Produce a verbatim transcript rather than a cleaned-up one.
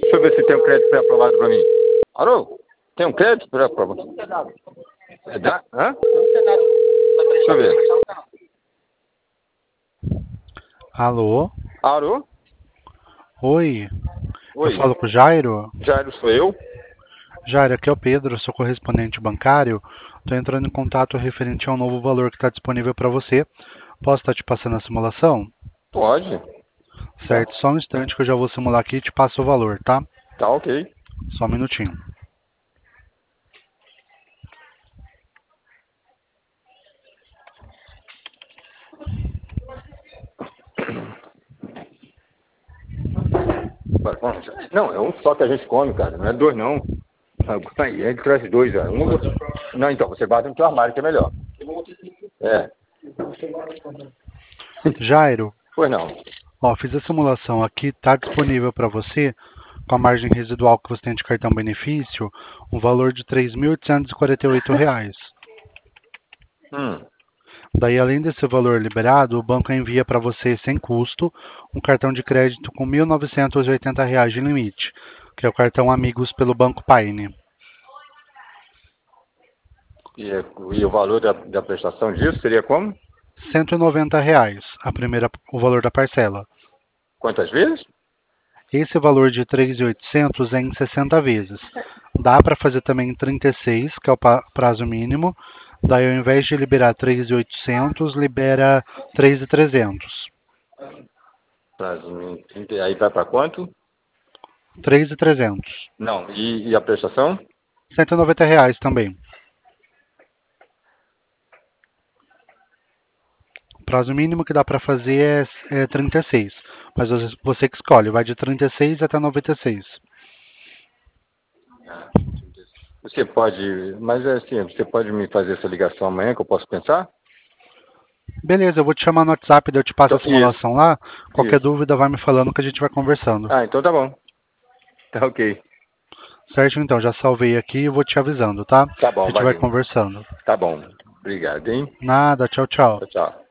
Deixa eu ver se tem um crédito pré-aprovado para mim. Alô? Tem um crédito pré-aprovado? É da... Hã? Deixa eu ver. Alô? Alô? Oi, eu Oi. falo com o Jairo? Jairo, sou eu? Jairo, aqui é o Pedro, sou correspondente bancário. Estou entrando em contato referente ao novo valor que está disponível para você. Posso estar te passando a simulação? Pode. Tá. Certo, só um instante que eu já vou simular aqui e te passo o valor, tá? Tá ok. Só um minutinho. Bora, vamos. Não, é um só que a gente come, cara. Não é dois, não. Aí, a gente traz dois, já. Um... Não, então, você guarda no teu armário, que é melhor. É. Jairo, Pois não. ó, fiz a simulação aqui, está disponível para você, com a margem residual que você tem de cartão benefício, um valor de três mil oitocentos e quarenta e oito reais. Hum. Daí, além desse valor liberado, o banco envia para você, sem custo, um cartão de crédito com mil novecentos e oitenta reais de limite, que é o cartão Amigos pelo Banco Paine. E, e o valor da, da prestação disso seria como? cento e noventa reais, a primeira, o valor da parcela. Quantas vezes? Esse valor de três mil e oitocentos é em sessenta vezes. Dá para fazer também em trinta e seis, que é o prazo mínimo. Daí, ao invés de liberar três mil e oitocentos, libera três mil e trezentos. Aí vai para quanto? três mil e trezentos. Não, e, e a prestação? cento e noventa reais também. O prazo mínimo que dá para fazer é, é trinta e seis. Mas você que escolhe, vai de trinta e seis até noventa e seis. Você pode, mas é assim, você pode me fazer essa ligação amanhã que eu posso pensar? Beleza, eu vou te chamar no WhatsApp, daí eu te passo Então, a isso, simulação lá. Qualquer isso. dúvida vai me falando que a gente vai conversando. Ah, então tá bom. Tá ok. Certo, então, já salvei aqui e vou te avisando, tá? Tá A bom, gente vai valeu. conversando. Tá bom. Obrigado, hein? Nada, tchau, tchau. Tchau, tchau.